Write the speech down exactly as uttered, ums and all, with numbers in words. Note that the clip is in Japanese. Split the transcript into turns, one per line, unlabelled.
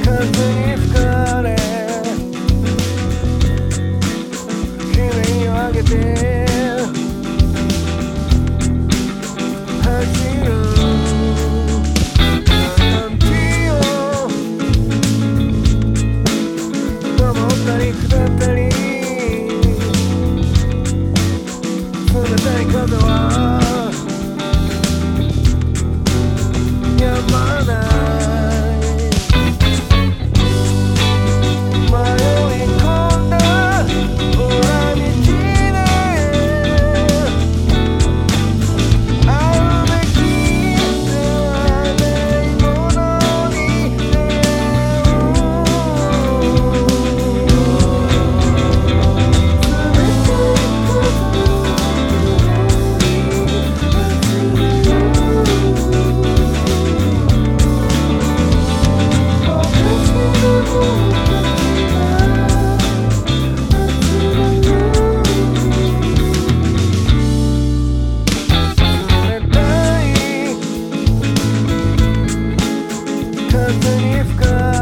風に吹かれ悲鳴を上げて走るなんてよ登ったり下ったり冷たい風はやまない迷い込んだ裏道で会うべきではないものに出会風に吹かれ